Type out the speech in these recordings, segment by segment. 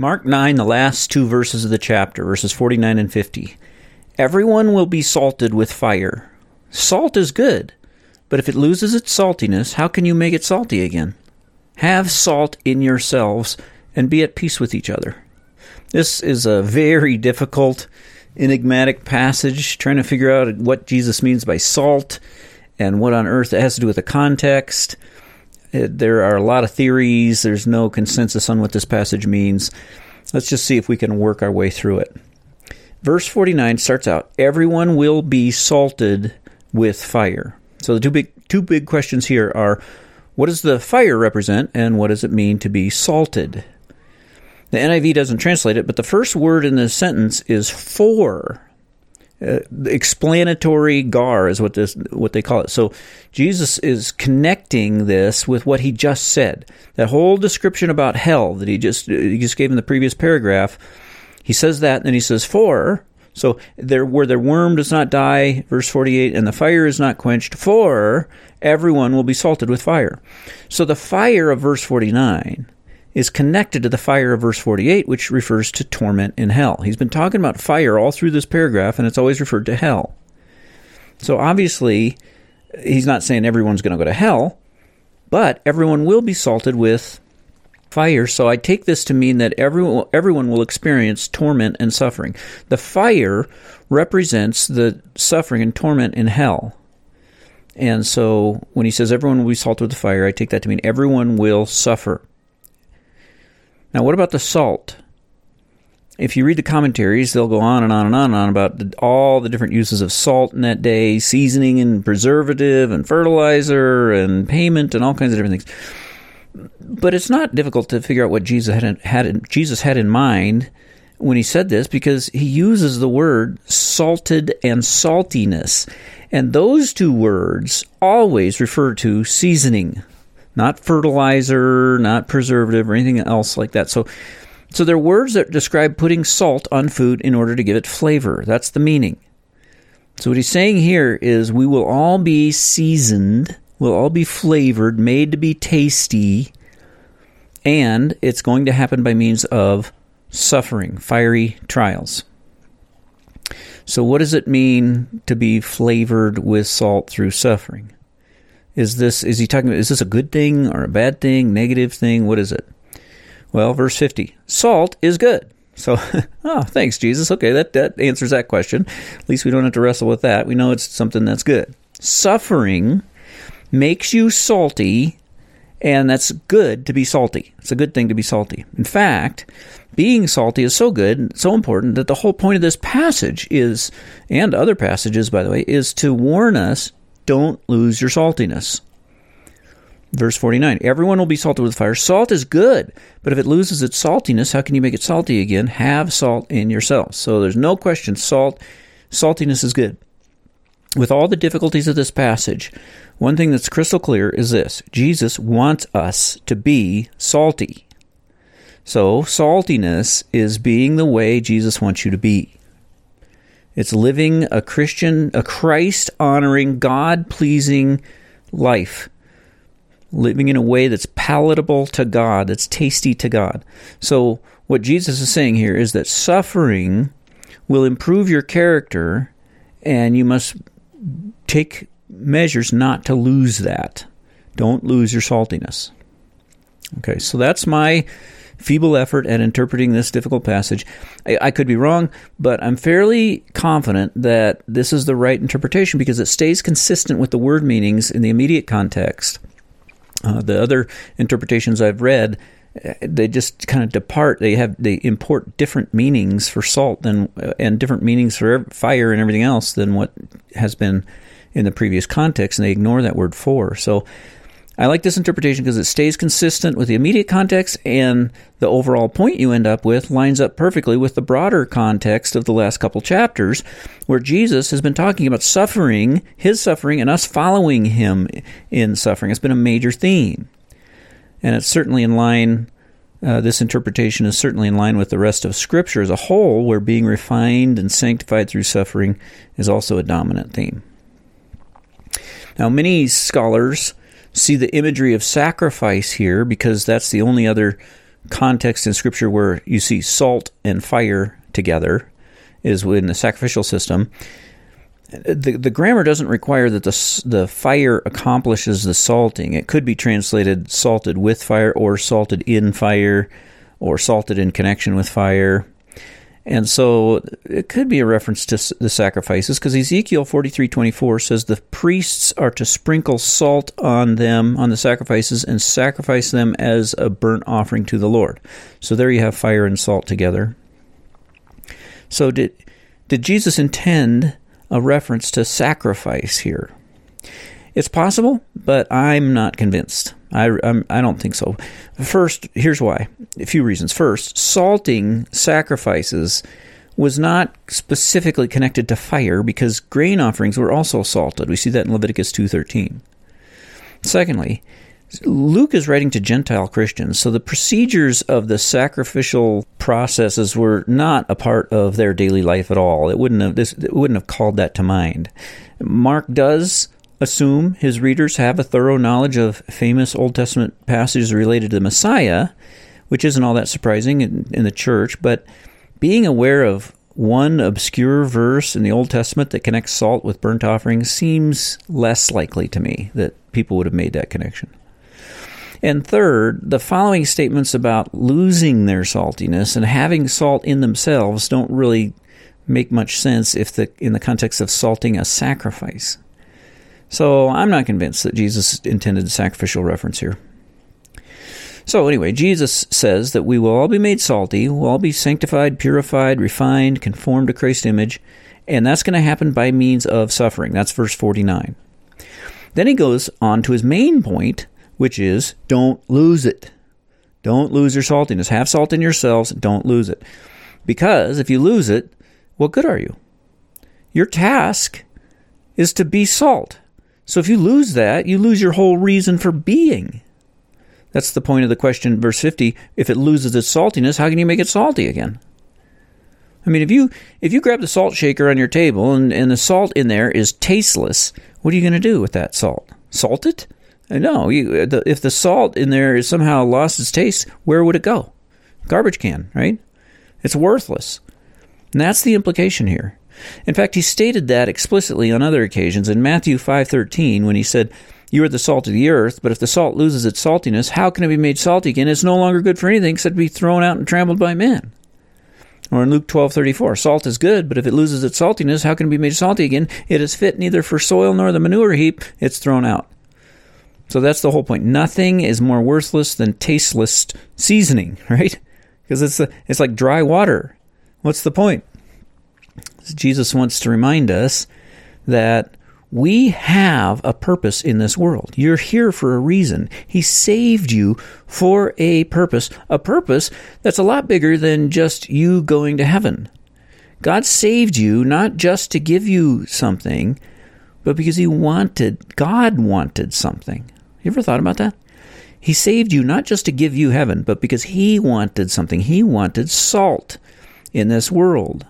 Mark 9, the last two verses of the chapter, verses 49 and 50. Everyone will be salted with fire. Salt is good, but if it loses its saltiness, how can you make it salty again? Have salt in yourselves and be at peace with each other. This is a very difficult, enigmatic passage, trying to figure out what Jesus means by salt and what on earth it has to do with the context. There are a lot of theories. There's no consensus on what this passage means. Let's just see if we can work our way through it. Verse 49 starts out, everyone will be salted with fire. So the two big questions here are, what does the fire represent, and what does it mean to be salted? The NIV doesn't translate it, but the first word in this sentence is for. Explanatory gar is what they call it. So Jesus is connecting this with what he just said. That whole description about hell that he just gave in the previous paragraph, he says that, and then he says for. So where their worm does not die, verse 48, and the fire is not quenched, for everyone will be salted with fire. So the fire of verse 49 is connected to the fire of verse 48, which refers to torment in hell. He's been talking about fire all through this paragraph, and it's always referred to hell. So obviously, he's not saying everyone's going to go to hell, but everyone will be salted with fire. So I take this to mean that everyone will experience torment and suffering. The fire represents the suffering and torment in hell. And so when he says everyone will be salted with the fire, I take that to mean everyone will suffer. Now, what about the salt? If you read the commentaries, they'll go on and on and on and on about all the different uses of salt in that day, seasoning and preservative and fertilizer and payment and all kinds of different things. But it's not difficult to figure out what Jesus had in mind when he said this, because he uses the word salted and saltiness. And those two words always refer to seasoning. Not fertilizer, not preservative, or anything else like that. So they're words that describe putting salt on food in order to give it flavor. That's the meaning. So what he's saying here is we will all be seasoned, we'll all be flavored, made to be tasty, and it's going to happen by means of suffering, fiery trials. So what does it mean to be flavored with salt through suffering? Is this a good thing or a bad thing, negative thing? What is it? Well, verse 50, salt is good. So, thanks, Jesus. Okay, that answers that question. At least we don't have to wrestle with that. We know it's something that's good. Suffering makes you salty, and that's good to be salty. It's a good thing to be salty. In fact, being salty is so good, so important, that the whole point of this passage is, and other passages, by the way, is to warn us, don't lose your saltiness. Verse 49, everyone will be salted with fire. Salt is good, but if it loses its saltiness, how can you make it salty again? Have salt in yourselves. So there's no question, saltiness is good. With all the difficulties of this passage, one thing that's crystal clear is this: Jesus wants us to be salty. So saltiness is being the way Jesus wants you to be. It's living a Christ-honoring, God-pleasing life. Living in a way that's palatable to God, that's tasty to God. So what Jesus is saying here is that suffering will improve your character, and you must take measures not to lose that. Don't lose your saltiness. Okay, so that's my feeble effort at interpreting this difficult passage. I could be wrong, but I'm fairly confident that this is the right interpretation because it stays consistent with the word meanings in the immediate context. The other interpretations I've read, they just kind of depart. They import different meanings for salt and different meanings for fire and everything else than what has been in the previous context, and they ignore that word for. So I like this interpretation because it stays consistent with the immediate context, and the overall point you end up with lines up perfectly with the broader context of the last couple chapters, where Jesus has been talking about suffering, his suffering, and us following him in suffering. It's been a major theme. And it's certainly in line, this interpretation is certainly in line with the rest of Scripture as a whole, where being refined and sanctified through suffering is also a dominant theme. Now, many scholars see the imagery of sacrifice here because that's the only other context in Scripture where you see salt and fire together is in the sacrificial system. The grammar doesn't require that the fire accomplishes the salting. It could be translated salted with fire, or salted in fire, or salted in connection with fire. And so it could be a reference to the sacrifices, because Ezekiel 43:24 says the priests are to sprinkle salt on them, on the sacrifices, and sacrifice them as a burnt offering to the Lord. So there you have fire and salt together. So did Jesus intend a reference to sacrifice here? It's possible, but I'm not convinced. I don't think so. First, here's why. A few reasons. First, salting sacrifices was not specifically connected to fire, because grain offerings were also salted. We see that in Leviticus 2:13. Secondly, Luke is writing to Gentile Christians, so the procedures of the sacrificial processes were not a part of their daily life at all. It wouldn't have called that to mind. Mark does assume his readers have a thorough knowledge of famous Old Testament passages related to the Messiah, which isn't all that surprising in the church, but being aware of one obscure verse in the Old Testament that connects salt with burnt offerings seems less likely to me that people would have made that connection. And third, the following statements about losing their saltiness and having salt in themselves don't really make much sense in the context of salting a sacrifice. So I'm not convinced that Jesus intended a sacrificial reference here. So anyway, Jesus says that we will all be made salty, we'll all be sanctified, purified, refined, conformed to Christ's image, and that's going to happen by means of suffering. That's verse 49. Then he goes on to his main point, which is, don't lose it. Don't lose your saltiness. Have salt in yourselves, don't lose it. Because if you lose it, what good are you? Your task is to be salt. So if you lose that, you lose your whole reason for being. That's the point of the question, verse 50. If it loses its saltiness, how can you make it salty again? I mean, if you grab the salt shaker on your table and the salt in there is tasteless, what are you going to do with that salt? Salt it? No. If the salt in there is somehow lost its taste, where would it go? Garbage can, right? It's worthless. And that's the implication here. In fact, he stated that explicitly on other occasions in Matthew 5:13 when he said, "You are the salt of the earth, but if the salt loses its saltiness, how can it be made salty again? It's no longer good for anything except to be thrown out and trampled by men." Or in Luke 12:34, "Salt is good, but if it loses its saltiness, how can it be made salty again? It is fit neither for soil nor the manure heap, it's thrown out." So that's the whole point. Nothing is more worthless than tasteless seasoning, right? Because it's like dry water. What's the point? Jesus wants to remind us that we have a purpose in this world. You're here for a reason. He saved you for a purpose that's a lot bigger than just you going to heaven. God saved you not just to give you something, but because God wanted something. You ever thought about that? He saved you not just to give you heaven, but because he wanted something. He wanted salt in this world.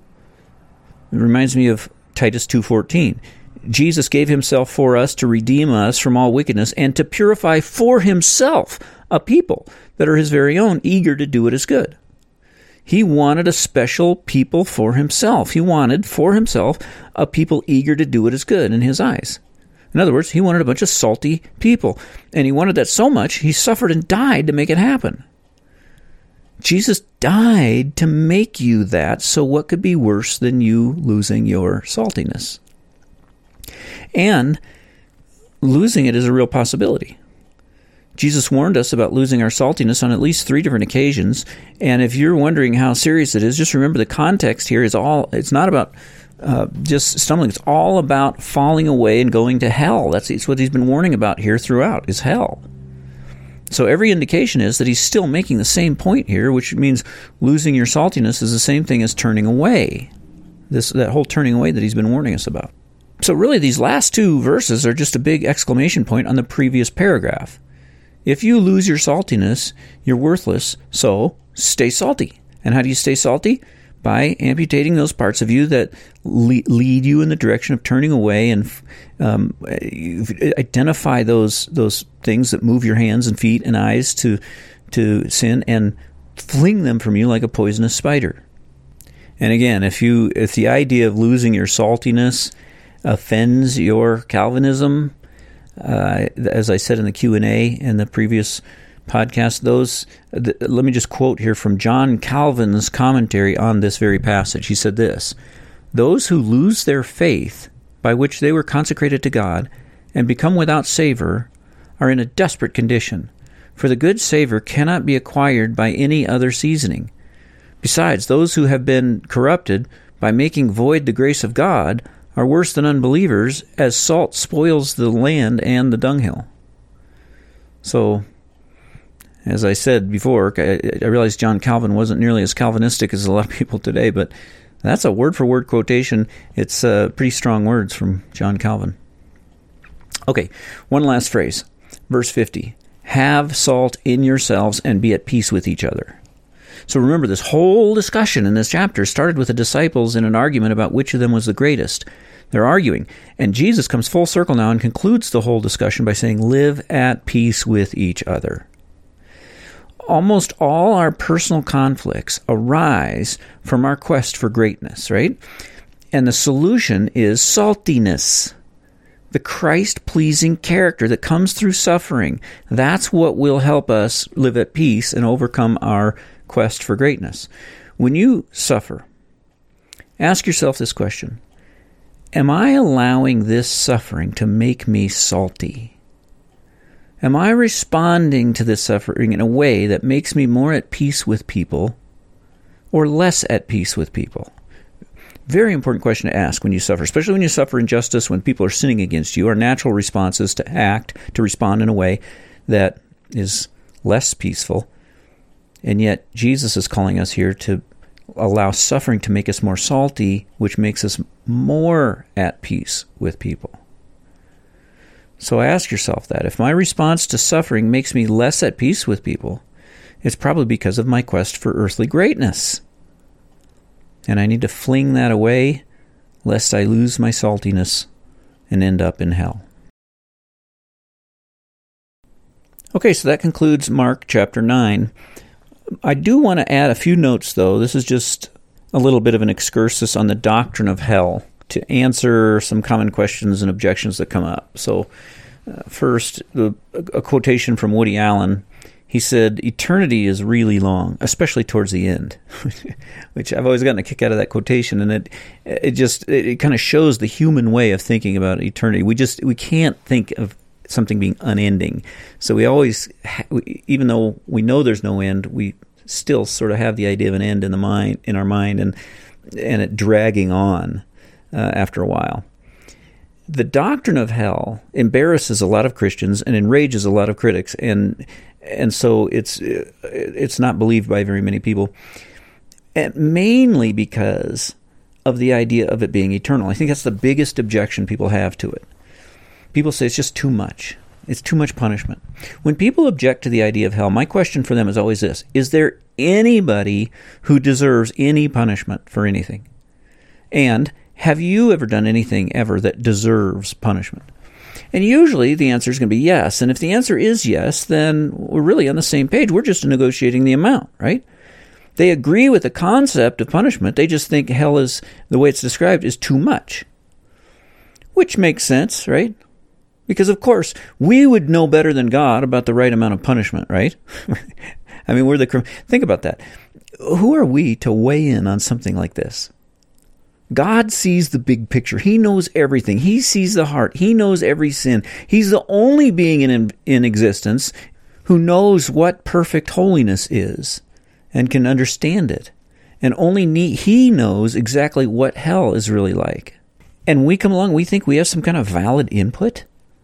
It reminds me of Titus 2:14. Jesus gave himself for us to redeem us from all wickedness and to purify for himself a people that are his very own, eager to do what is good. He wanted a special people for himself. He wanted for himself a people eager to do what is good in his eyes. In other words, he wanted a bunch of salty people. And he wanted that so much, he suffered and died to make it happen. Jesus died to make you that, so what could be worse than you losing your saltiness? And losing it is a real possibility. Jesus warned us about losing our saltiness on at least 3 different occasions, and if you're wondering how serious it is, just remember the context here it's not about just stumbling, it's all about falling away and going to hell. That's what he's been warning about here throughout, is hell. So every indication is that he's still making the same point here, which means losing your saltiness is the same thing as turning away. That whole turning away that he's been warning us about. So really these last 2 verses are just a big exclamation point on the previous paragraph. If you lose your saltiness, you're worthless, so stay salty. And how do you stay salty? By amputating those parts of you that lead you in the direction of turning away, and identify those things that move your hands and feet and eyes to to sin and fling them from you like a poisonous spider. And again, if the idea of losing your saltiness offends your Calvinism, as I said in the Q&A in the previous podcast, let me just quote here from John Calvin's commentary on this very passage. He said this: "Those who lose their faith, by which they were consecrated to God, and become without savor, are in a desperate condition. For the good savor cannot be acquired by any other seasoning. Besides, those who have been corrupted by making void the grace of God are worse than unbelievers, as salt spoils the land and the dunghill." So, as I said before, I realized John Calvin wasn't nearly as Calvinistic as a lot of people today, but that's a word-for-word quotation. It's pretty strong words from John Calvin. Okay, one last phrase. Verse 50. "Have salt in yourselves and be at peace with each other." So remember, this whole discussion in this chapter started with the disciples in an argument about which of them was the greatest. They're arguing. And Jesus comes full circle now and concludes the whole discussion by saying, "Live at peace with each other." Almost all our personal conflicts arise from our quest for greatness, right? And the solution is saltiness, the Christ-pleasing character that comes through suffering. That's what will help us live at peace and overcome our quest for greatness. When you suffer, ask yourself this question: am I allowing this suffering to make me salty? Am I responding to this suffering in a way that makes me more at peace with people or less at peace with people? Very important question to ask when you suffer, especially when you suffer injustice, when people are sinning against you. Our natural response is to respond in a way that is less peaceful. And yet Jesus is calling us here to allow suffering to make us more salty, which makes us more at peace with people. So ask yourself that. If my response to suffering makes me less at peace with people, it's probably because of my quest for earthly greatness. And I need to fling that away, lest I lose my saltiness and end up in hell. Okay, so that concludes Mark chapter 9. I do want to add a few notes, though. This is just a little bit of an excursus on the doctrine of hell to answer some common questions and objections that come up. So first, a quotation from Woody Allen. He said, "Eternity is really long, especially towards the end," which I've always gotten a kick out of that quotation, and it kind of shows the human way of thinking about eternity. We can't think of something being unending. So we always, even though we know there's no end, we still sort of have the idea of an end in our mind, and it dragging on after a while. The doctrine of hell embarrasses a lot of Christians and enrages a lot of critics, and so it's not believed by very many people, and mainly because of the idea of it being eternal. I think that's the biggest objection people have to it. People say it's just too much. It's too much punishment. When people object to the idea of hell, my question for them is always this: is there anybody who deserves any punishment for anything? And have you ever done anything ever that deserves punishment? And usually the answer is going to be yes. And if the answer is yes, then we're really on the same page. We're just negotiating the amount, right? They agree with the concept of punishment. They just think hell is, the way it's described, is too much. Which makes sense, right? Because, of course, we would know better than God about the right amount of punishment, right? I mean, think about that. Who are we to weigh in on something like this? God sees the big picture. He knows everything. He sees the heart. He knows every sin. He's the only being in existence who knows what perfect holiness is and can understand it. And He knows exactly what hell is really like. And we come along, we think we have some kind of valid input.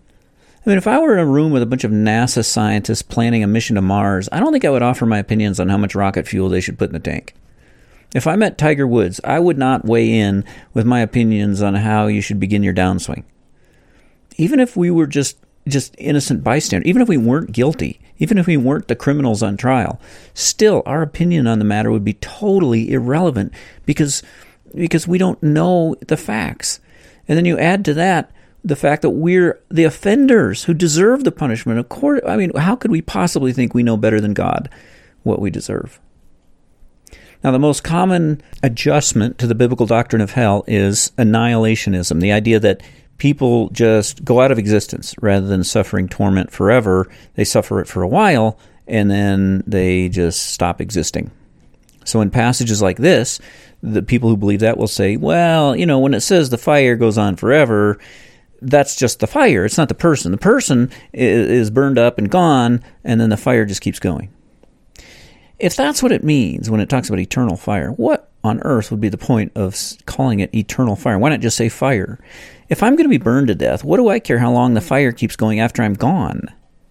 I mean, if I were in a room with a bunch of NASA scientists planning a mission to Mars, I don't think I would offer my opinions on how much rocket fuel they should put in the tank. If I met Tiger Woods, I would not weigh in with my opinions on how you should begin your downswing. Even if we were just innocent bystanders, even if we weren't guilty, even if we weren't the criminals on trial, still our opinion on the matter would be totally irrelevant because we don't know the facts. And then you add to that, the fact that we're the offenders who deserve the punishment. Of course, I mean, how could we possibly think we know better than God what we deserve? Now, the most common adjustment to the biblical doctrine of hell is annihilationism, the idea that people just go out of existence rather than suffering torment forever. They suffer it for a while, and then they just stop existing. So in passages like this, the people who believe that will say, well, when it says the fire goes on forever, that's just the fire. It's not the person. The person is burned up and gone, and then the fire just keeps going. If that's what it means when it talks about eternal fire, what on earth would be the point of calling it eternal fire? Why not just say fire? If I'm going to be burned to death, what do I care how long the fire keeps going after I'm gone?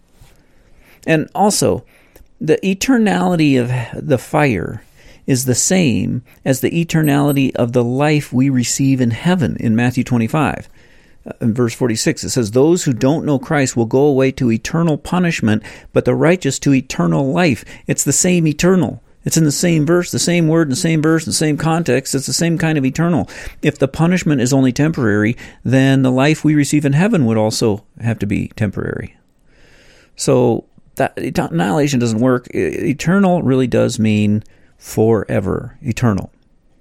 And also, the eternality of the fire is the same as the eternality of the life we receive in heaven in Matthew 25. In verse 46, it says, those who don't know Christ will go away to eternal punishment, but the righteous to eternal life. It's the same eternal. It's in the same verse, the same word, in the same verse, in the same context. It's the same kind of eternal. If the punishment is only temporary, then the life we receive in heaven would also have to be temporary. So that annihilation doesn't work. Eternal really does mean forever, eternal.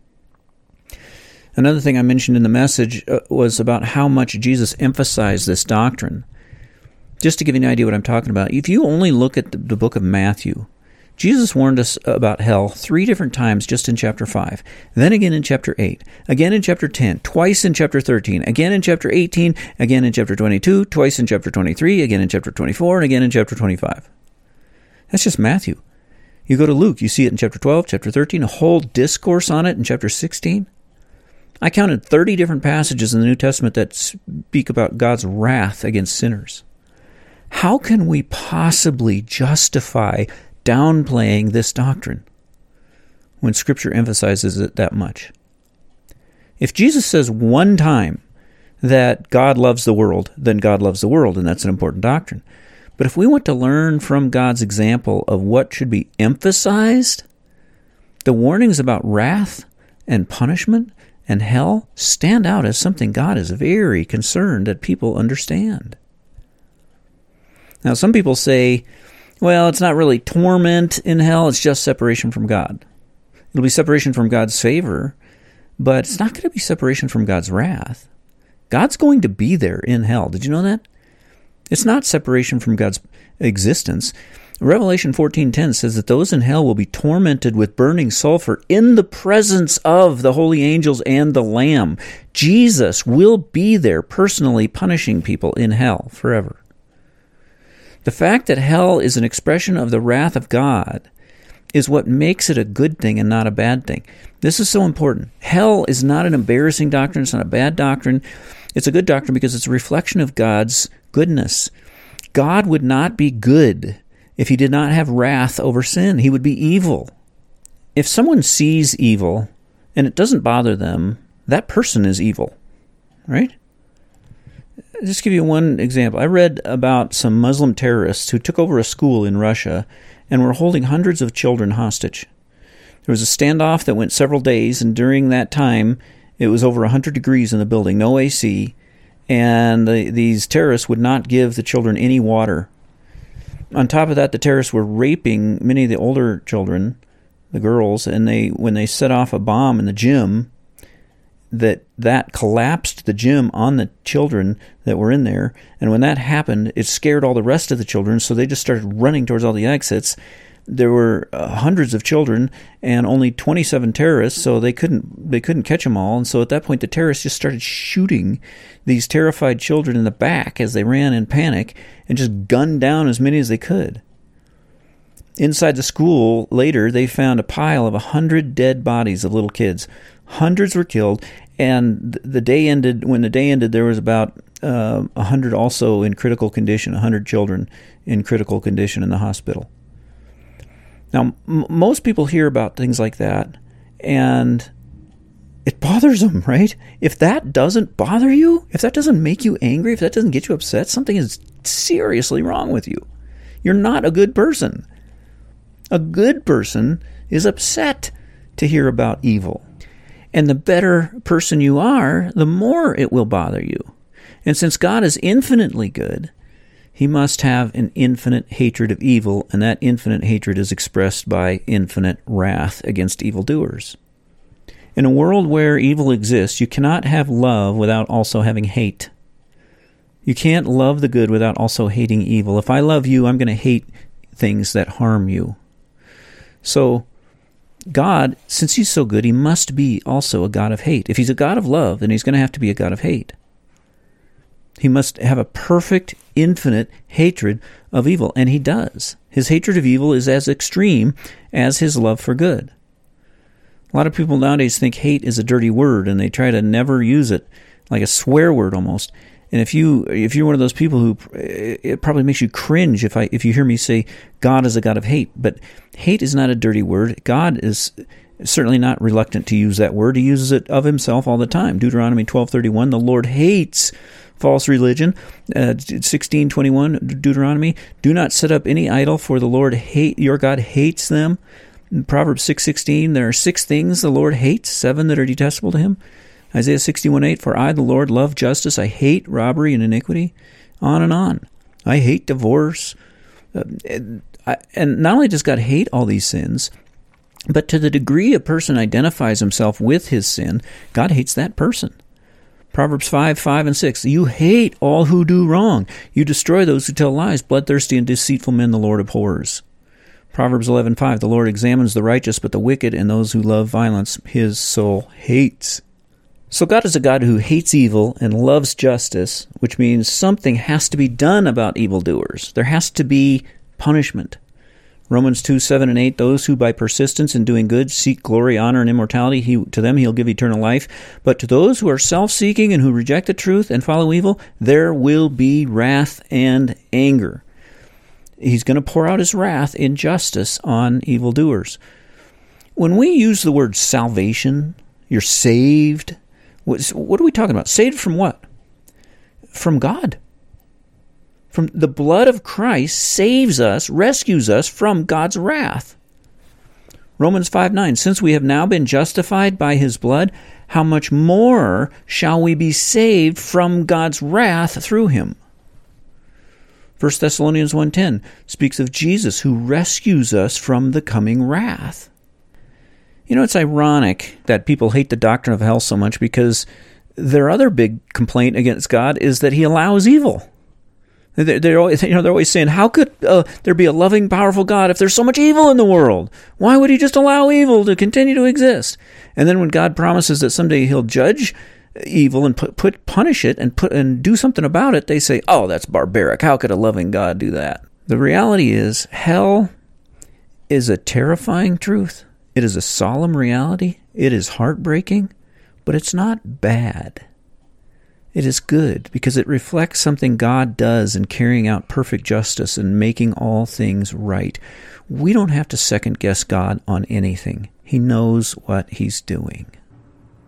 Another thing I mentioned in the message was about how much Jesus emphasized this doctrine. Just to give you an idea what I'm talking about, if you only look at the book of Matthew, Jesus warned us about hell 3 different times just in chapter 5, then again in chapter 8, again in chapter 10, twice in chapter 13, again in chapter 18, again in chapter 22, twice in chapter 23, again in chapter 24, and again in chapter 25. That's just Matthew. You go to Luke, you see it in chapter 12, chapter 13, a whole discourse on it in chapter 16. I counted 30 different passages in the New Testament that speak about God's wrath against sinners. How can we possibly justify downplaying this doctrine when Scripture emphasizes it that much? If Jesus says one time that God loves the world, then God loves the world, and that's an important doctrine. But if we want to learn from God's example of what should be emphasized, the warnings about wrath and punishment and hell stand out as something God is very concerned that people understand. Now, some people say, well, it's not really torment in hell, it's just separation from God. It'll be separation from God's favor, but it's not going to be separation from God's wrath. God's going to be there in hell. Did you know that? It's not separation from God's existence. Revelation 14:10 says that those in hell will be tormented with burning sulfur in the presence of the holy angels and the Lamb. Jesus will be there personally punishing people in hell forever. The fact that hell is an expression of the wrath of God is what makes it a good thing and not a bad thing. This is so important. Hell is not an embarrassing doctrine. It's not a bad doctrine. It's a good doctrine because it's a reflection of God's goodness. God would not be good if he did not have wrath over sin. He would be evil. If someone sees evil and it doesn't bother them, that person is evil, right? I'll just give you one example. I read about some Muslim terrorists who took over a school in Russia and were holding hundreds of children hostage. There was a standoff that went several days, and during that time, it was over 100 degrees in the building, no AC, and these terrorists would not give the children any water. On top of that, the terrorists were raping many of the older children, the girls, and when they set off a bomb in the gym, that collapsed the gym on the children that were in there. And when that happened, it scared all the rest of the children, so they just started running towards all the exits. There were hundreds of children and only 27 terrorists, so they couldn't catch them all. And so at that point, the terrorists just started shooting these terrified children in the back as they ran in panic and just gunned down as many as they could. Inside the school, later, they found a pile of 100 dead bodies of little kids. Hundreds were killed, and when the day ended, there was about 100 also in critical condition, 100 children in critical condition in the hospital. Now, most people hear about things like that, and it bothers them, right? If that doesn't bother you, if that doesn't make you angry, if that doesn't get you upset, something is seriously wrong with you. You're not a good person. A good person is upset to hear about evil. And the better person you are, the more it will bother you. And since God is infinitely good, he must have an infinite hatred of evil, and that infinite hatred is expressed by infinite wrath against evildoers. In a world where evil exists, you cannot have love without also having hate. You can't love the good without also hating evil. If I love you, I'm going to hate things that harm you. So God, since he's so good, he must be also a God of hate. If he's a God of love, then he's going to have to be a God of hate. He must have a perfect, infinite hatred of evil, and he does. His hatred of evil is as extreme as his love for good. A lot of people nowadays think hate is a dirty word, and they try to never use it, like a swear word almost. And if you're one of those people who, it probably makes you cringe if you hear me say God is a God of hate. But hate is not a dirty word. God is certainly not reluctant to use that word. He uses it of himself all the time. Deuteronomy 12:31, the Lord hates false religion. 16:21, Deuteronomy, do not set up any idol, for the Lord your God hates them. In Proverbs 6:16, there are 6 things the Lord hates, 7 that are detestable to him. Isaiah 61:8, for I, the Lord, love justice. I hate robbery and iniquity. On and on. I hate divorce. And not only does God hate all these sins, but to the degree a person identifies himself with his sin, God hates that person. Proverbs 5:5 and 6, you hate all who do wrong. You destroy those who tell lies. Bloodthirsty and deceitful men the Lord abhors. Proverbs 11:5, the Lord examines the righteous, but the wicked and those who love violence his soul hates. So God is a God who hates evil and loves justice, which means something has to be done about evildoers. There has to be punishment. Romans 2:7 and 8, those who by persistence in doing good seek glory, honor, and immortality, to them he'll give eternal life. But to those who are self-seeking and who reject the truth and follow evil, there will be wrath and anger. He's going to pour out his wrath in justice on evildoers. When we use the word salvation, you're saved, what are we talking about? Saved from what? From God. From the blood of Christ saves us, rescues us from God's wrath. Romans 5:9, since we have now been justified by his blood, how much more shall we be saved from God's wrath through him? 1 Thessalonians 1:10 speaks of Jesus who rescues us from the coming wrath. You know, it's ironic that people hate the doctrine of hell so much because their other big complaint against God is that he allows evil. They're always saying, how could there be a loving, powerful God if there's so much evil in the world? Why would he just allow evil to continue to exist? And then when God promises that someday he'll judge evil and punish it and do something about it, they say, oh, that's barbaric. How could a loving God do that? The reality is, hell is a terrifying truth. It is a solemn reality. It is heartbreaking, but it's not bad. It is good because it reflects something God does in carrying out perfect justice and making all things right. We don't have to second guess God on anything. He knows what he's doing.